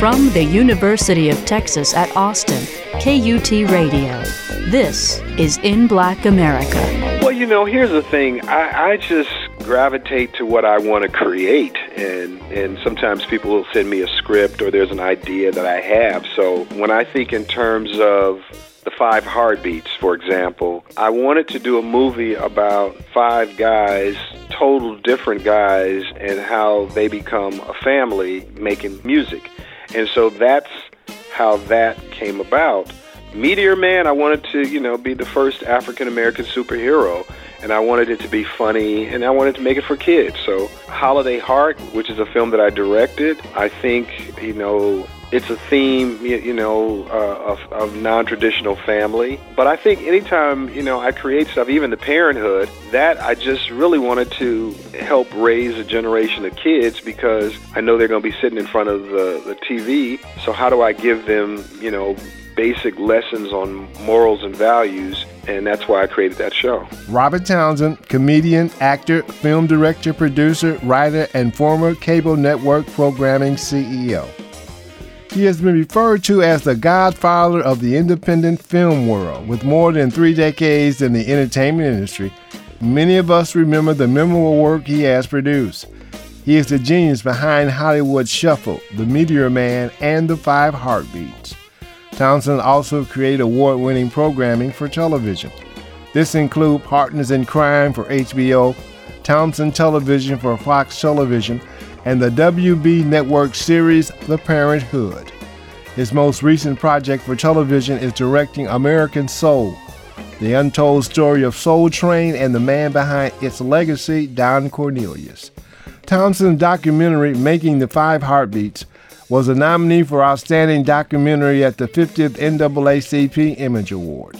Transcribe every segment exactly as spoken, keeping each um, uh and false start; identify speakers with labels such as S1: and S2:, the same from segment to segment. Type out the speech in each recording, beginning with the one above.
S1: From the University of Texas at Austin, K U T Radio. This is In Black America.
S2: Well, you know, here's the thing. I, I just gravitate to what I want to create. And, and sometimes people will send me a script or there's an idea that I have. So when I think in terms of the Five Heartbeats, for example, I wanted to do a movie about five guys, total different guys, and how they become a family making music. And so that's how that came about. Meteor Man, I wanted to, you know, be the first African-American superhero, and I wanted it to be funny, and I wanted to make it for kids. So Holiday Heart, which is a film that I directed, I think, you know, it's a theme, you know, uh, of, of non-traditional family. But I think anytime, you know, I create stuff, even the Parenthood, that I just really wanted to help raise a generation of kids because I know they're going to be sitting in front of the, the T V. So how do I give them, you know, basic lessons on morals and values? And that's why I created that show.
S3: Robert Townsend, comedian, actor, film director, producer, writer, and former cable network programming C E O. He has been referred to as the godfather of the independent film world. With more than three decades in the entertainment industry, many of us remember the memorable work he has produced. He is the genius behind Hollywood Shuffle, The Meteor Man, and The Five Heartbeats. Townsend also created award-winning programming for television. This includes Partners in Crime for H B O, Townsend Television for Fox Television, and the W B network series The Parenthood. His most recent project for television is directing American Soul, the untold story of Soul Train and the man behind its legacy, Don Cornelius. Townsend's documentary, Making the Five Heartbeats, was a nominee for Outstanding Documentary at the fiftieth N double A C P Image Award.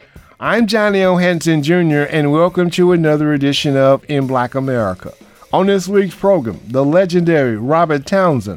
S3: I'm Johnny O. Henson Junior, and welcome to another edition of In Black America. On this week's program, the legendary Robert Townsend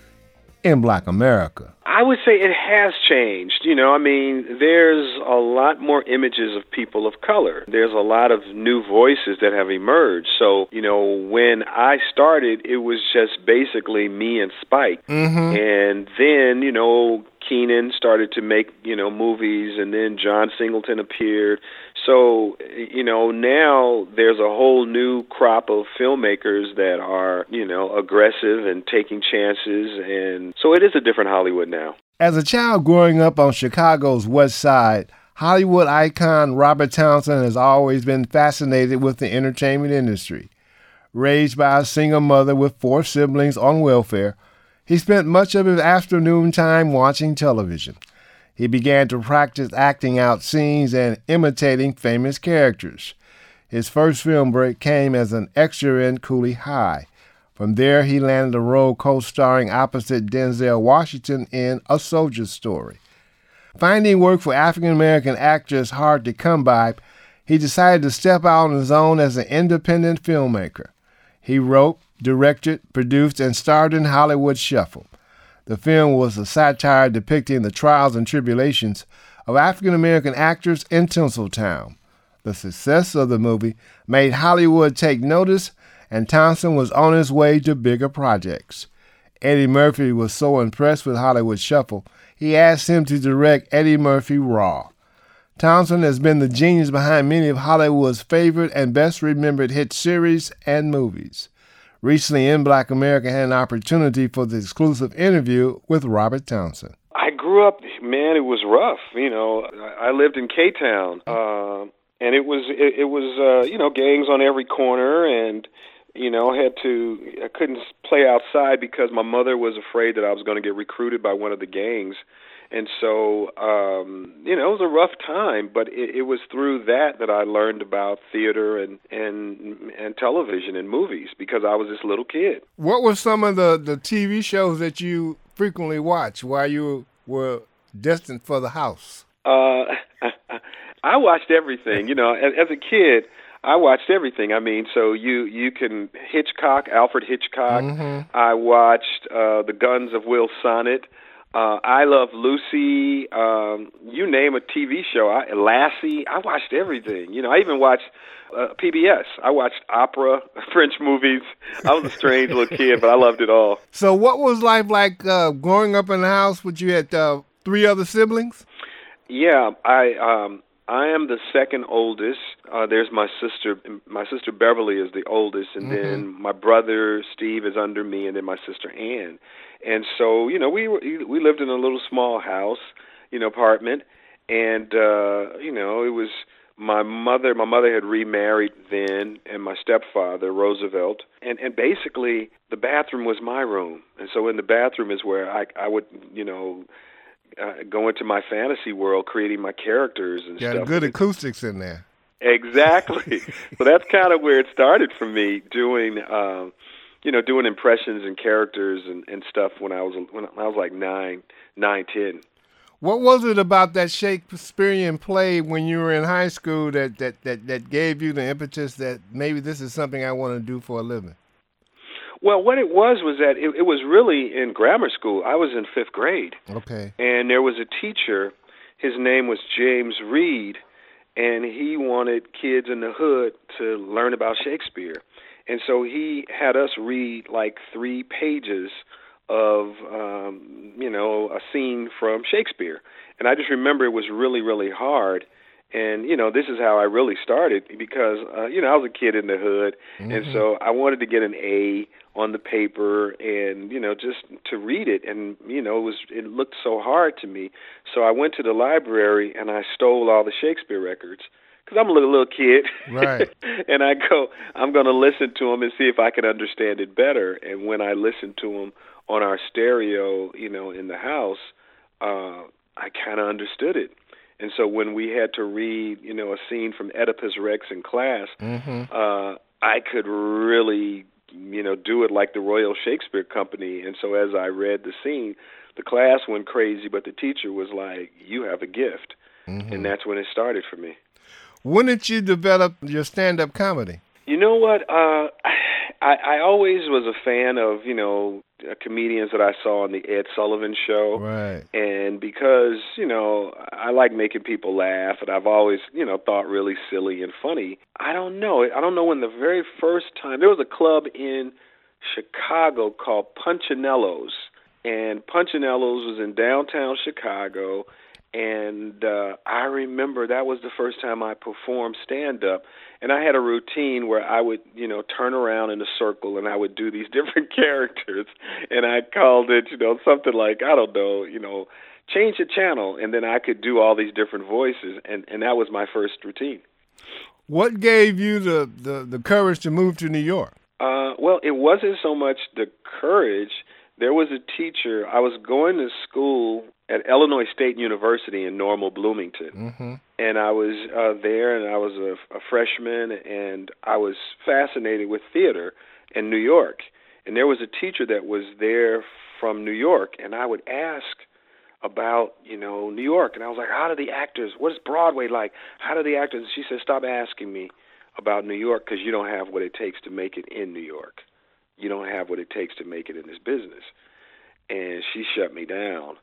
S3: in Black America.
S2: I would say it has changed. You know, I mean, there's a lot more images of people of color. There's a lot of new voices that have emerged. So, you know, when I started, it was just basically me and Spike.
S3: Mm-hmm.
S2: And then, you know, Keenan started to make, you know, movies, and then John Singleton appeared. So, you know, now there's a whole new crop of filmmakers that are, you know, aggressive and taking chances. And so it is a different Hollywood now.
S3: As a child growing up on Chicago's West Side, Hollywood icon Robert Townsend has always been fascinated with the entertainment industry. Raised by a single mother with four siblings on welfare, he spent much of his afternoon time watching television. He began to practice acting out scenes and imitating famous characters. His first film break came as an extra in Cooley High. From there, he landed a role co-starring opposite Denzel Washington in A Soldier Story. Finding work for African-American actors hard to come by, he decided to step out on his own as an independent filmmaker. He wrote, directed, produced, and starred in Hollywood Shuffle. The film was a satire depicting the trials and tribulations of African-American actors in Tinseltown. The success of the movie made Hollywood take notice, and Townsend was on his way to bigger projects. Eddie Murphy was so impressed with Hollywood Shuffle, he asked him to direct Eddie Murphy Raw. Townsend has been the genius behind many of Hollywood's favorite and best remembered hit series and movies. Recently, In Black America had an opportunity for the exclusive interview with Robert Townsend.
S2: I grew up, man, it was rough. You know, I lived in K-Town, uh, and it was, it, it was, uh, you know, gangs on every corner, and, you know, I had to, I couldn't play outside because my mother was afraid that I was going to get recruited by one of the gangs. And so, um, you know, it was a rough time, but it, it was through that that I learned about theater and, and and television and movies because I was this little kid.
S3: What were some of the, the T V shows that you frequently watched while you were destined for the house?
S2: Uh, I watched everything. You know, as, as a kid, I watched everything. I mean, so you, you can Hitchcock, Alfred Hitchcock.
S3: Mm-hmm.
S2: I watched uh, The Guns of Will Sonnet. Uh, I Love Lucy. Um, you name a T V show. I, Lassie. I watched everything. You know, I even watched uh, P B S. I watched opera, French movies. I was a strange little kid, but I loved it all.
S3: So what was life like uh, growing up in the house with you had uh, three other siblings?
S2: Yeah, I um, I am the second oldest. Uh, there's my sister. My sister Beverly is the oldest, and mm-hmm. then my brother Steve is under me, and then my sister Ann. And so, you know, we were, we lived in a little small house, you know, apartment, and uh, you know, it was my mother. My mother had remarried then, and my stepfather Roosevelt, and and basically the bathroom was my room, and so in the bathroom is where I I would, you know. Uh, go into my fantasy world, creating my characters and
S3: Got
S2: stuff.
S3: Got good acoustics in there.
S2: Exactly. So that's kind of where it started for me, doing, um, you know, doing impressions and characters and, and stuff when I was when I was like nine, nine, ten.
S3: What was it about that Shakespearean play when you were in high school that that that, that gave you the impetus that maybe this is something I want to do for a living?
S2: Well, what it was was that it, it was really in grammar school. I was in fifth grade.
S3: Okay.
S2: And there was a teacher. His name was James Reed, and he wanted kids in the hood to learn about Shakespeare. And so he had us read like three pages of, um, you know, a scene from Shakespeare. And I just remember it was really, really hard. And, you know, this is how I really started because, uh, you know, I was a kid in the hood. Mm-hmm. And so I wanted to get an A on the paper and, you know, just to read it. And, you know, it was it looked so hard to me. So I went to the library and I stole all the Shakespeare records because I'm a little, little kid.
S3: Right.
S2: And I go, I'm going to listen to them and see if I can understand it better. And when I listened to them on our stereo, you know, in the house, uh, I kind of understood it. And so when we had to read, you know, a scene from Oedipus Rex in class, mm-hmm. uh, I could really, you know, do it like the Royal Shakespeare Company. And so as I read the scene, the class went crazy, but the teacher was like, you have a gift. Mm-hmm. And that's when it started for me.
S3: When did you develop your stand-up comedy?
S2: You know what? Uh, I, I always was a fan of, you know, comedians that I saw on the Ed Sullivan Show.
S3: Right.
S2: And because, you know, I like making people laugh, and I've always, you know, thought really silly and funny. I don't know. I don't know when the very first time, there was a club in Chicago called Punchinello's. And Punchinello's was in downtown Chicago. And uh, I remember that was the first time I performed stand-up. And I had a routine where I would, you know, turn around in a circle and I would do these different characters. And I called it, you know, something like, I don't know, you know, change the channel. And then I could do all these different voices. And, and that was my first routine.
S3: What gave you the, the, the courage to move to New York?
S2: Uh, well, it wasn't so much the courage. There was a teacher. I was going to school at Illinois State University in Normal, Bloomington. Mm-hmm. And I was uh, there, and I was a, a freshman, and I was fascinated with theater in New York. And there was a teacher that was there from New York, and I would ask about, you know, New York. And I was like, how do the actors, what is Broadway like? How do the actors? And she said, stop asking me about New York because you don't have what it takes to make it in New York. You don't have what it takes to make it in this business. And she shut me down.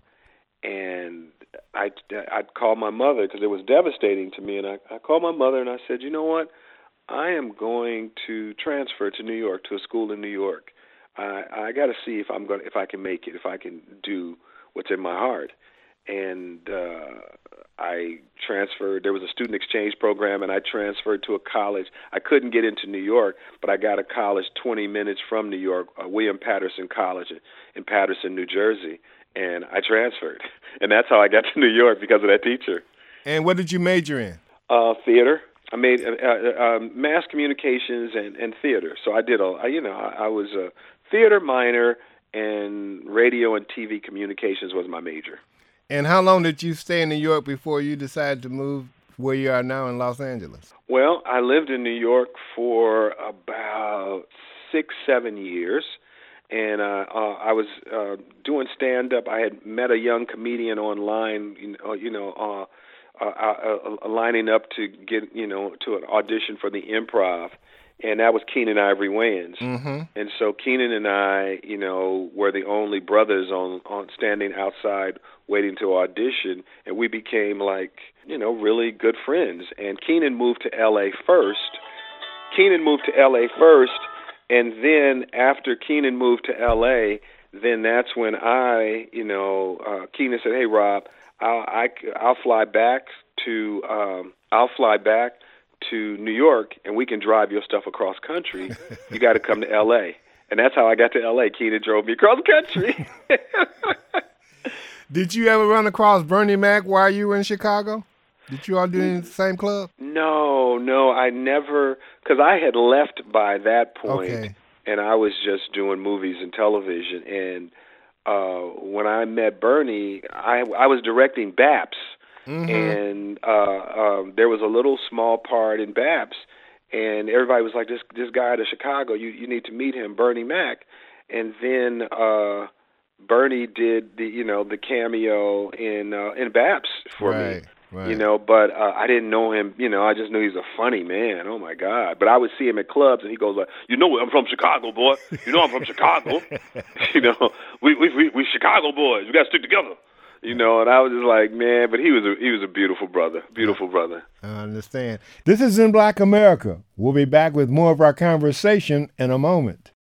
S2: And I, I'd call my mother because it was devastating to me. And I, I called my mother and I said, you know what? I am going to transfer to New York, to a school in New York. I, I got to see if I'm going, if I can make it, if I can do what's in my heart. And uh, I transferred. There was a student exchange program, and I transferred to a college. I couldn't get into New York, but I got a college twenty minutes from New York, uh, William Patterson College in Patterson, New Jersey. And I transferred. And that's how I got to New York, because of that teacher.
S3: And what did you major in?
S2: Uh, theater. I made uh, uh, mass communications and, and theater. So I did a, I, you know, I, I was a theater minor, and radio and T V communications was my major.
S3: And how long did you stay in New York before you decided to move where you are now in Los Angeles?
S2: Well, I lived in New York for about six, seven years. And uh, uh, I was uh, doing stand-up. I had met a young comedian online, you know, you know uh, uh, uh, uh, lining up to get, you know, to an audition for the Improv. and that was Keenan Ivory Wayans.
S3: Mm-hmm.
S2: And so Keenan and I, you know, were the only brothers on, on standing outside waiting to audition, and we became like, you know, really good friends. And Keenan moved to L A first. Keenan moved to L A first, and then after Keenan moved to L A, then that's when I, you know, uh, Keenan said, "Hey, Rob, I'll, I, I'll fly back to, um, I'll fly back to New York, and we can drive your stuff across country. You got to come to L A" And that's how I got to L A. Keenan drove me across country.
S3: Did you ever run across Bernie Mac while you were in Chicago? Did you all do it in the same club?
S2: No, no, I never, because I had left by that point,
S3: Okay.
S2: and I was just doing movies and television. And uh, when I met Bernie, I, I was directing Baps,
S3: Mm-hmm.
S2: and uh, um, there was a little small part in Baps, and everybody was like, "This this guy out of Chicago, you you need to meet him, Bernie Mac." And then uh, Bernie did the you know the cameo in uh, in Baps for
S3: Right,
S2: me.
S3: right.
S2: You know, but uh, I didn't know him. You know, I just knew he's a funny man. Oh my God! But I would see him at clubs, and he goes like, "You know, I'm from Chicago, boy. You know, I'm from Chicago. You know, we we we, we Chicago boys. We got to stick together." You know, and I was just like, man. But he was a he was a beautiful brother, beautiful brother.
S3: I understand. This is In Black America. We'll be back with more of our conversation in a moment.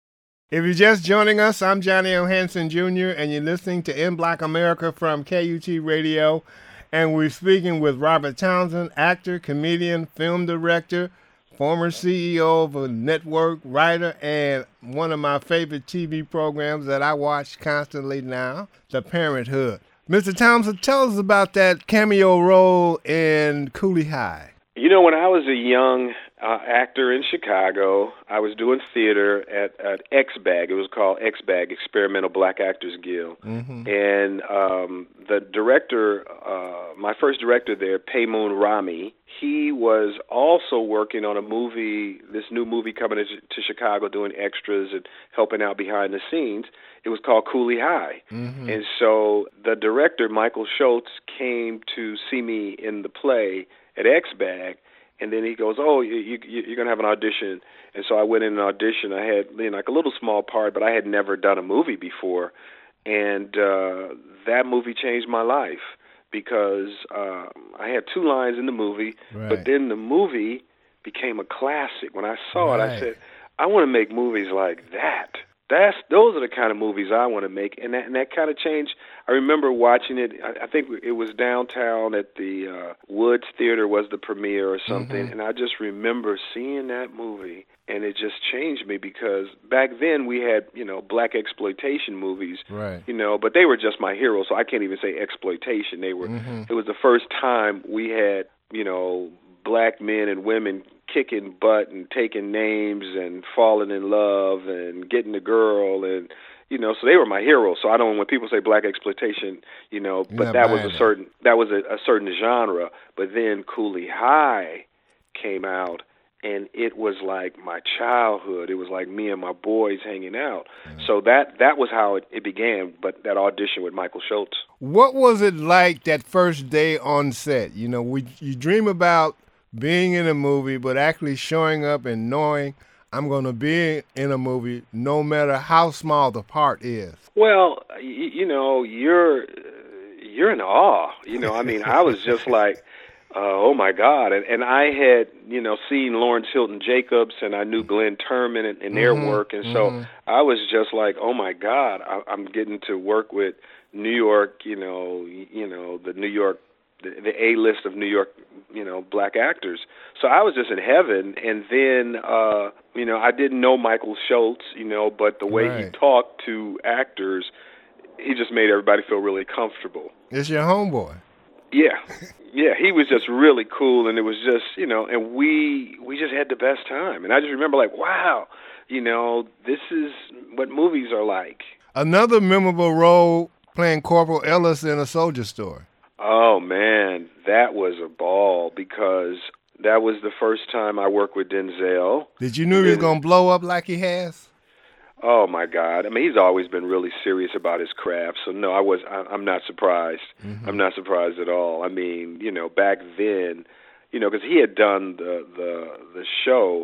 S3: If you're just joining us, I'm Johnny O. Hanson Junior, and you're listening to In Black America from K U T Radio. And we're speaking with Robert Townsend, actor, comedian, film director, former C E O of a network, writer, and one of my favorite T V programs that I watch constantly now, The Parenthood. Mister Townsend, tell us about that cameo role in Cooley High.
S2: You know, when I was a young uh, actor in Chicago, I was doing theater at, at X B A G. It was called X B A G, Experimental Black Actors Guild.
S3: Mm-hmm.
S2: And um, the director, uh, my first director there, Paymoon Rami, he was also working on a movie, this new movie coming to, to Chicago, doing extras and helping out behind the scenes. It was called Cooley High.
S3: Mm-hmm.
S2: And so the director, Michael Schultz, came to see me in the play at X B A G, and then he goes, "Oh, you, you, you're going to have an audition." And so I went in an audition. I had, you know, like a little small part, but I had never done a movie before. And uh, that movie changed my life because uh, I had two lines in the movie,
S3: Right.
S2: but then the movie became a classic. When I saw it, I
S3: Right.
S2: said, I want to make movies like that. That's those are the kind of movies I want to make, and that and that kind of changed. I remember watching it. I, I think it was downtown at the uh, Woods Theater was the premiere or something,
S3: Mm-hmm.
S2: and I just remember seeing that movie, and it just changed me because back then we had you know black exploitation movies,
S3: Right.
S2: you know, but they were just my heroes, so I can't even say exploitation. They were.
S3: Mm-hmm.
S2: It was the first time we had you know black men and women kicking butt and taking names and falling in love and getting a girl and you know so they were my heroes. So I don't when people say black exploitation, you know,
S3: You're
S2: but
S3: not
S2: that was
S3: buying
S2: a
S3: that.
S2: certain that was a, a certain genre. But then Cooley High came out and it was like my childhood. It was like me and my boys hanging out.
S3: Mm-hmm.
S2: So that that was how it, it began. But that audition with Michael Schultz.
S3: What was it like that first day on set? You know, we you dream about being in a movie, but actually showing up and knowing I'm going to be in a movie no matter how small the part is.
S2: Well, you, you know, you're you're in awe. You know, I mean, I was just like, uh, oh my God, and and I had you know seen Lawrence Hilton Jacobs, and I knew Glenn Turman and, and their
S3: Mhm,
S2: work, and so
S3: mhm.
S2: I was just like, oh my God, I, I'm getting to work with New York. You know, you know the New York. The, the A-list of New York, you know, black actors. So I was just in heaven. And then, uh, you know, I didn't know Michael Schultz, you know, but the way he
S3: Right.
S2: talked to actors, he just made everybody feel really comfortable.
S3: It's your homeboy.
S2: Yeah. Yeah, he was just really cool. And it was just, you know, and we we just had the best time. And I just remember like, wow, you know, this is what movies are like.
S3: Another memorable role playing Corporal Ellis in A Soldier Story.
S2: Oh, man, that was a ball because that was the first time I worked with Denzel.
S3: Did you know he was going to blow up like he has?
S2: Oh, my God. I mean, he's always been really serious about his craft. So, no, I was, I, I'm not surprised.
S3: Mm-hmm.
S2: I'm not surprised at all. I mean, you know, back then, you know, because he had done the, the, the show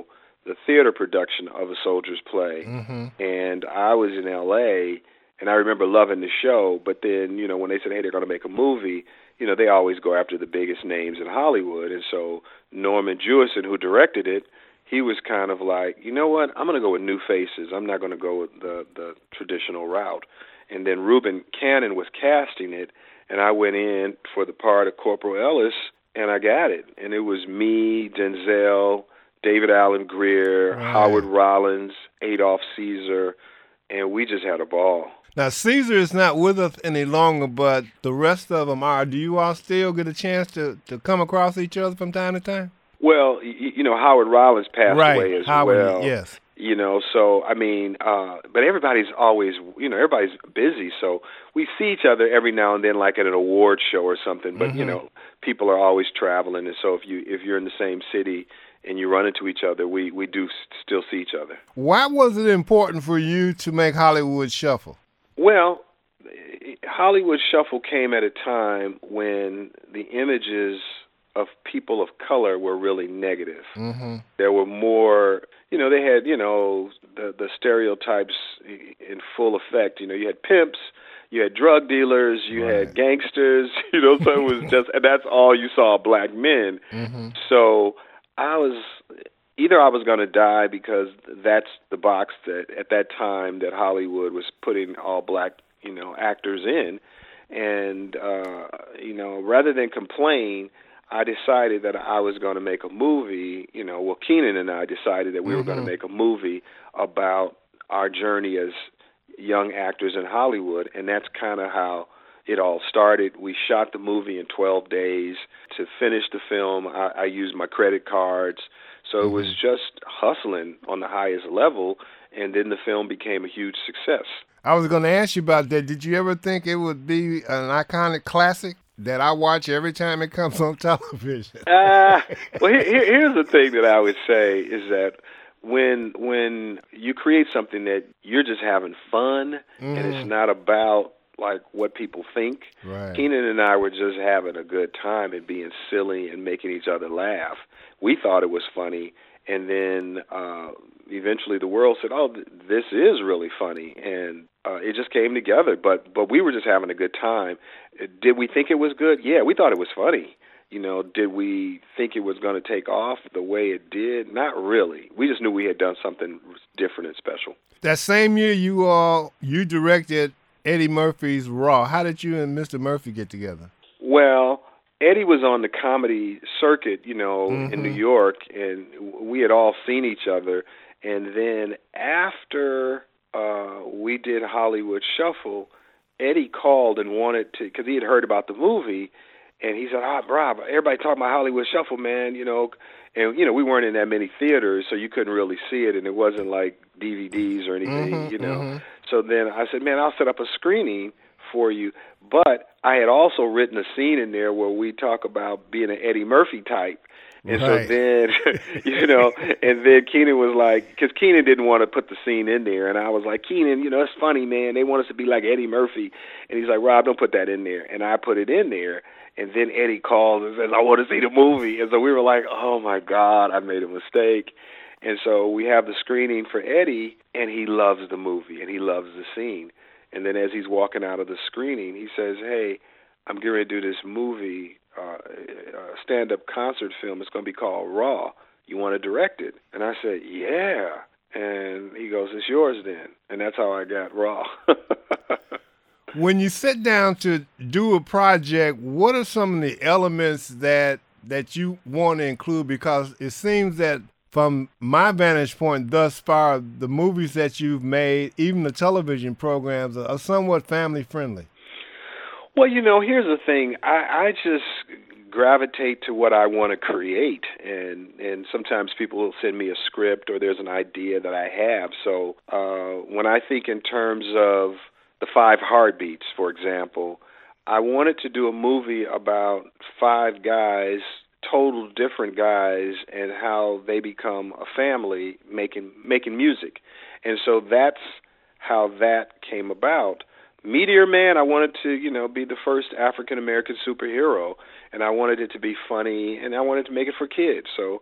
S2: the theater production of A Soldier's Play,
S3: mm-hmm.
S2: and I was in L A, and I remember loving the show, but then, you know, when they said, hey, they're going to make a movie, you know, they always go after the biggest names in Hollywood, and so Norman Jewison, who directed it, he was kind of like, you know what, I'm going to go with new faces. I'm not going to go with the, the traditional route. And then Reuben Cannon was casting it, and I went in for the part of Corporal Ellis, and I got it. And it was me, Denzel, David Allen Greer,
S3: right.
S2: Howard Rollins, Adolph Caesar, and we just had a ball.
S3: Now, Caesar is not with us any longer, but the rest of them are. Do you all still get a chance to, to come across each other from time to time?
S2: Well, you, you know, Howard Rollins passed
S3: right.
S2: away as
S3: Howard,
S2: well.
S3: Yes.
S2: You know, so, I mean, uh, but everybody's always, you know, everybody's busy. So we see each other every now and then, like at an award show or something. But,
S3: mm-hmm.
S2: you know, people are always traveling. And so if, you, if you're in the same city and you run into each other, we, we do still see each other.
S3: Why was it important for you to make Hollywood Shuffle?
S2: Well, Hollywood Shuffle came at a time when the images of people of color were really negative.
S3: Mm-hmm.
S2: There were more, you know, they had, you know, the, the stereotypes in full effect. You know, you had pimps, you had drug dealers, you
S3: right.
S2: had gangsters, you know, so it was just, and that's all you saw, black men.
S3: Mm-hmm.
S2: So I was, either I was going to die because that's the box that at that time that Hollywood was putting all black, you know, actors in. And, uh, you know, rather than complain, I decided that I was going to make a movie, you know, well, Keenan and I decided that we mm-hmm. were going to make a movie about our journey as young actors in Hollywood, and that's kind of how it all started. We shot the movie in twelve days. To finish the film, I, I used my credit cards, so mm-hmm. it was just hustling on the highest level, and then the film became a huge success.
S3: I was going to ask you about that. Did you ever think it would be an iconic classic that I watch every time it comes on television?
S2: uh, well, here, here's the thing that I would say is that when when you create something that you're just having fun mm. and it's not about like what people think.
S3: Right.
S2: Keenan and I were just having a good time and being silly and making each other laugh. We thought it was funny, and then uh, eventually the world said, "Oh, th- this is really funny," and uh, it just came together. But but we were just having a good time. Did we think it was good? Yeah, we thought it was funny. You know, did we think it was going to take off the way it did? Not really. We just knew we had done something different and special.
S3: That same year, you all you directed Eddie Murphy's Raw. How did you and Mister Murphy get together?
S2: Well, Eddie was on the comedy circuit, you know,
S3: mm-hmm.
S2: in New York, and we had all seen each other. And then after uh, we did Hollywood Shuffle, Eddie called and wanted to, because he had heard about the movie, and he said, ah, Rob, everybody talking about Hollywood Shuffle, man, you know. And, you know, we weren't in that many theaters, so you couldn't really see it, and it wasn't like D V Ds or anything,
S3: mm-hmm,
S2: you know.
S3: Mm-hmm.
S2: So then I said, man, I'll set up a screening for you. But I had also written a scene in there where we talk about being an Eddie Murphy type. And
S3: right.
S2: so then, you know, and then Keenan was like, because Keenan didn't want to put the scene in there. And I was like, Keenan, you know, it's funny, man. They want us to be like Eddie Murphy. And he's like, Rob, don't put that in there. And I put it in there. And then Eddie calls and says, I want to see the movie. And so we were like, oh, my God, I made a mistake. And so we have the screening for Eddie, and he loves the movie, and he loves the scene. And then as he's walking out of the screening, he says, hey, I'm getting ready to do this movie, uh, a stand-up concert film. It's going to be called Raw. You want to direct it? And I said, yeah. And he goes, it's yours then. And that's how I got Raw.
S3: When you sit down to do a project, what are some of the elements that that you want to include? Because it seems that from my vantage point thus far, the movies that you've made, even the television programs, are somewhat family-friendly.
S2: Well, you know, here's the thing. I, I just gravitate to what I want to create, and, and sometimes people will send me a script or there's an idea that I have. So uh, when I think in terms of the Five Heartbeats, for example, I wanted to do a movie about five guys, total different guys, and how they become a family making making music. And so that's how that came about. Meteor Man, I wanted to, you know, be the first African-American superhero, and I wanted it to be funny, and I wanted to make it for kids. So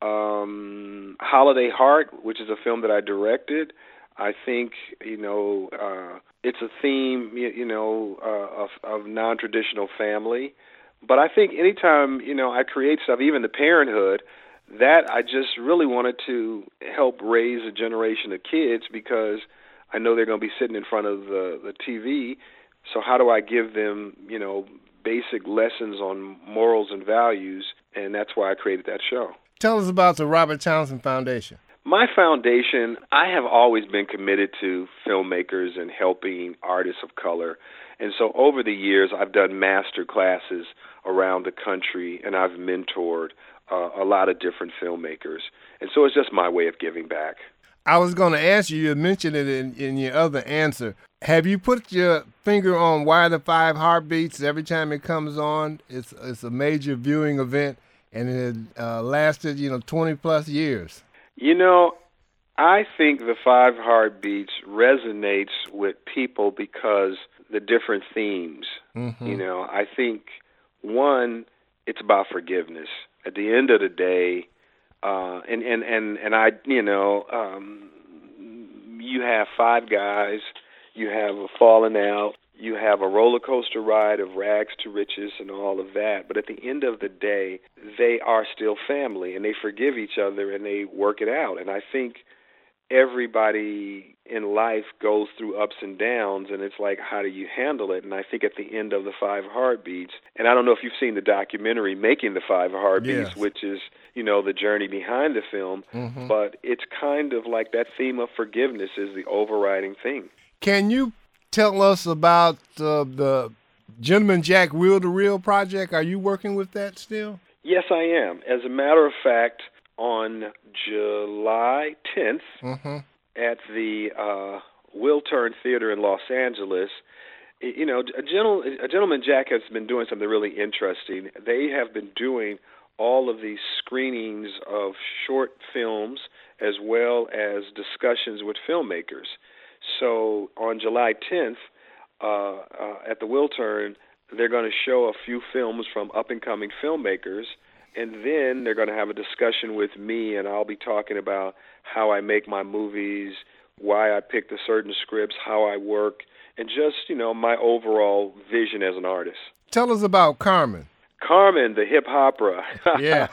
S2: Um, Holiday Heart, which is a film that I directed. I think, you know, uh, it's a theme, you, you know, uh, of, of non-traditional family. But I think anytime, you know, I create stuff, even the Parenthood, that I just really wanted to help raise a generation of kids because I know they're going to be sitting in front of the, the T V. So how do I give them, you know, basic lessons on morals and values? And that's why I created that show.
S3: Tell us about the Robert Townsend Foundation.
S2: My foundation, I have always been committed to filmmakers and helping artists of color. And so over the years, I've done master classes around the country, and I've mentored uh, a lot of different filmmakers. And so it's just my way of giving back.
S3: I was going to ask you, you mentioned it in, in your other answer. Have you put your finger on Why the Five Heartbeats? Every time it comes on, it's it's a major viewing event, and it uh, lasted, you know, twenty plus years.
S2: You know, I think the Five Heartbeats resonates with people because the different themes. Mm-hmm. You know, I think, one, it's about forgiveness. At the end of the day, uh, and, and, and, and I, you know, um, you have five guys, you have a falling out, you have a roller coaster ride of rags to riches and all of that. But at the end of the day, they are still family, and they forgive each other, and they work it out. And I think everybody in life goes through ups and downs, and it's like, how do you handle it? And I think at the end of the Five Heartbeats, and I don't know if you've seen the documentary Making the Five Heartbeats,
S3: yes.
S2: which is, you know, the journey behind the film, mm-hmm. but it's kind of like that theme of forgiveness is the overriding thing.
S3: Can you tell us about uh, the Gentleman Jack Reel to Reel project? Are you working with that still?
S2: Yes, I am. As a matter of fact, on July tenth mm-hmm. at the uh, Wiltern Theater in Los Angeles, you know, a, gentle, a Gentleman Jack has been doing something really interesting. They have been doing all of these screenings of short films as well as discussions with filmmakers. So on July tenth, uh, uh, at the Wiltern, they're going to show a few films from up-and-coming filmmakers, and then they're going to have a discussion with me, and I'll be talking about how I make my movies, why I pick the certain scripts, how I work, and just, you know, my overall vision as an artist.
S3: Tell us about Carmen.
S2: Carmen, the hip-opera.
S3: Yeah.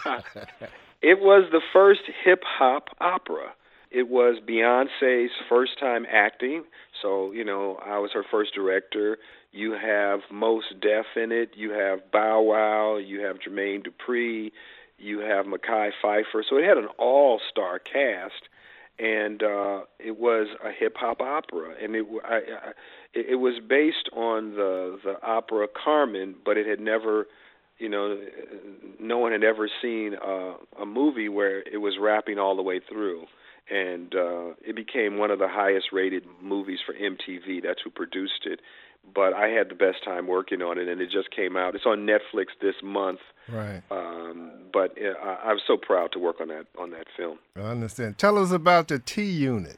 S2: It was the first hip-hop opera. It was Beyonce's first time acting, so, you know, I was her first director. You have Mos Def in it. You have Bow Wow. You have Jermaine Dupri. You have Mekhi Phifer. So it had an all-star cast, and uh, it was a hip-hop opera. And it, I, I, it was based on the, the opera Carmen, but it had never, you know, no one had ever seen a, a movie where it was rapping all the way through. And uh, it became one of the highest-rated movies for M T V. That's who produced it. But I had the best time working on it, and it just came out. It's on Netflix this month.
S3: Right.
S2: Um, but uh, I, I'm so proud to work on that on that film.
S3: I understand. Tell us about the T-Unit.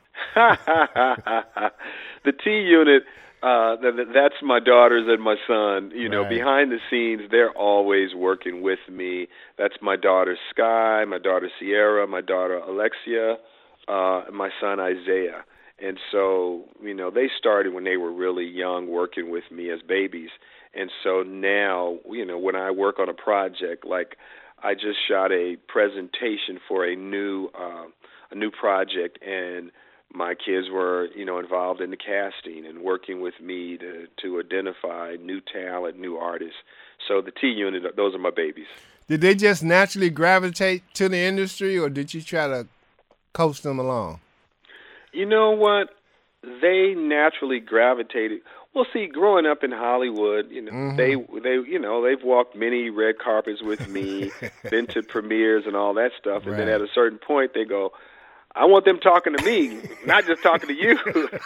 S2: The T-Unit, uh, th- that's my daughters and my son. You know,
S3: right. Behind
S2: the scenes, they're always working with me. That's my daughter Sky, my daughter Sierra, my daughter Alexia, uh, and my son Isaiah. And so, you know, they started when they were really young working with me as babies. And so now, you know, when I work on a project, like I just shot a presentation for a new uh, a new project, and my kids were, you know, involved in the casting and working with me to, to identify new talent, new artists. So the T-Unit, those are my babies.
S3: Did they just naturally gravitate to the industry, or did you try to coach them along?
S2: You know what? They naturally gravitated. Well, see, growing up in Hollywood, you know, mm-hmm. they they you know they've walked many red carpets with me, been to premieres and all that stuff, and right. then at a certain point they go, "I want them talking to me, not just talking to you."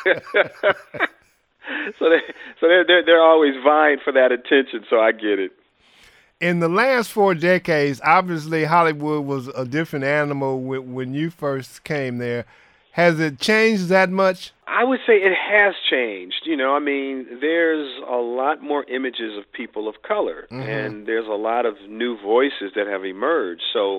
S2: so they so they're, they're they're always vying for that attention. So I get it.
S3: In the last four decades, obviously Hollywood was a different animal when you first came there. Has it changed that much?
S2: I would say it has changed. You know, I mean, there's a lot more images of people of color, mm-hmm. and there's a lot of new voices that have emerged. So,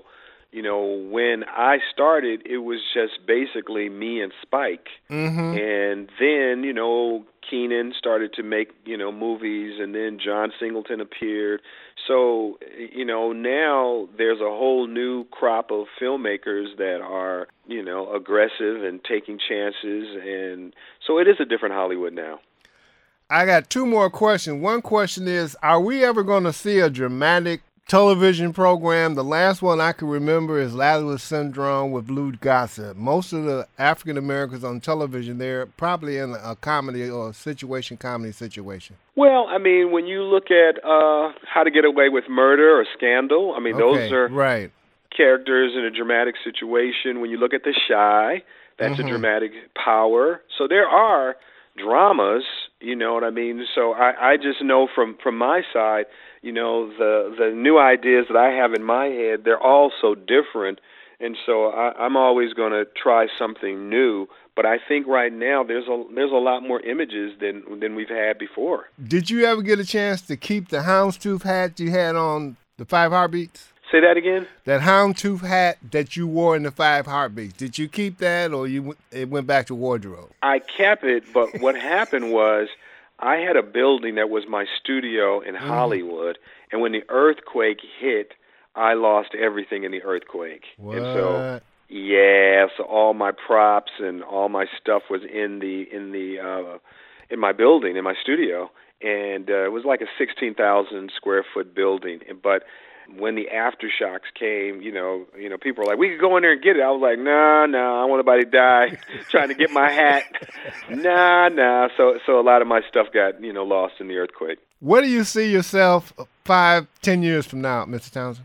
S2: you know, when I started, it was just basically me and Spike.
S3: Mm-hmm.
S2: And then, you know, Keenan started to make, you know, movies, and then John Singleton appeared. So, you know, now there's a whole new crop of filmmakers that are, you know, aggressive and taking chances. And so it is a different Hollywood now.
S3: I got two more questions. One question is, are we ever going to see a dramatic television program? The last one I can remember is Lazarus Syndrome with Lou Gossett. Most of the African Americans on television, they're probably in a comedy or a situation, comedy situation.
S2: Well, I mean, when you look at uh, How to Get Away with Murder or Scandal, I mean,
S3: Okay,
S2: those are
S3: right.
S2: characters in a dramatic situation. When you look at The Chi, that's
S3: Mhm.
S2: a dramatic power. So there are dramas, you know what I mean? So I, I just know from, from my side, you know, the the new ideas that I have in my head, they're all so different. And so I, I'm always going to try something new. But I think right now there's a there's a lot more images than than we've had before.
S3: Did you ever get a chance to keep the houndstooth hat you had on the Five Heartbeats?
S2: Say that again?
S3: That houndstooth hat that you wore in the Five Heartbeats, did you keep that, or you it went back to wardrobe?
S2: I kept it, but what happened was I had a building that was my studio in Hollywood, and when the earthquake hit, I lost everything in the earthquake.
S3: What?
S2: And so, yeah, so all my props and all my stuff was in the in the uh, in my building, in my studio, and uh, it was like a sixteen thousand square foot building, but when the aftershocks came, you know, you know, people were like, "We could go in there and get it." I was like, "Nah, nah, I don't want nobody to die trying to get my hat." Nah, nah. So, so a lot of my stuff got, you know, lost in the earthquake.
S3: Where do you see yourself five, ten years from now, Mister Townsend?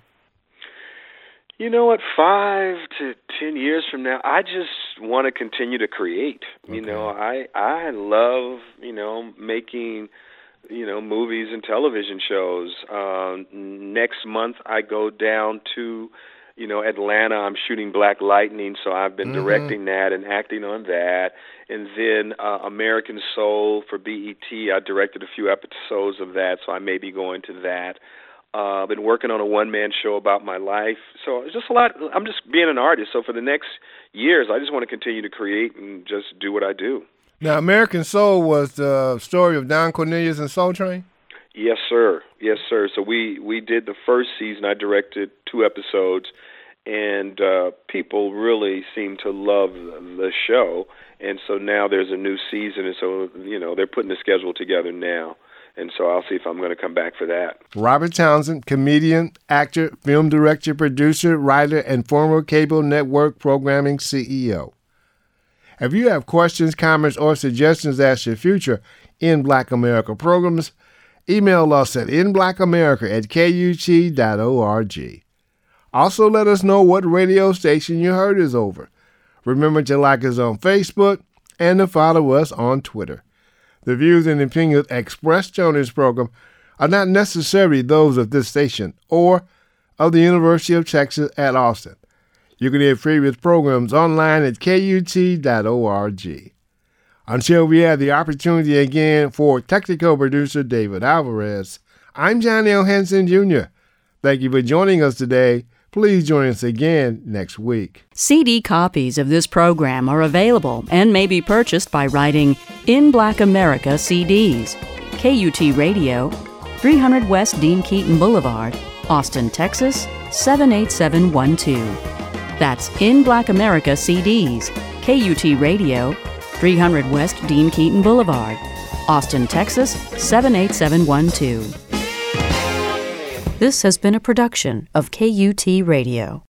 S2: You know what? Five to ten years from now, I just want to continue to create. Okay. You know, I I love, you know, making, you know, movies and television shows. Um, next month, I go down to, you know, Atlanta. I'm shooting Black Lightning, so I've been mm-hmm. directing that and acting on that. And then uh, American Soul for B E T, I directed a few episodes of that, so I may be going to that. I've uh, been working on a one-man show about my life. So it's just a lot. I'm just being an artist. So for the next years, I just want to continue to create and just do what I do.
S3: Now, American Soul was the story of Don Cornelius and Soul Train?
S2: Yes, sir. Yes, sir. So we, we did the first season. I directed two episodes, and uh, people really seem to love the show. And so now there's a new season, and so, you know, they're putting the schedule together now. And so I'll see if I'm going to come back for that.
S3: Robert Townsend, comedian, actor, film director, producer, writer, and former cable network programming C E O. If you have questions, comments, or suggestions as to future In Black America programs, email us at inblackamerica at K U T dot org. Also, let us know what radio station you heard us over. Remember to like us on Facebook and to follow us on Twitter. The views and opinions expressed on this program are not necessarily those of this station or of the University of Texas at Austin. You can hear previous programs online at K U T dot org. Until we have the opportunity again, for technical producer David Alvarez, I'm John L. Henson, Junior Thank you for joining us today. Please join us again next week.
S1: C D copies of this program are available and may be purchased by writing In Black America C Ds, K U T Radio, three hundred West Dean Keaton Boulevard, Austin, Texas, seven eight seven one two. That's In Black America C Ds, K U T Radio, three hundred West Dean Keaton Boulevard, Austin, Texas, seven eight seven one two. This has been a production of K U T Radio.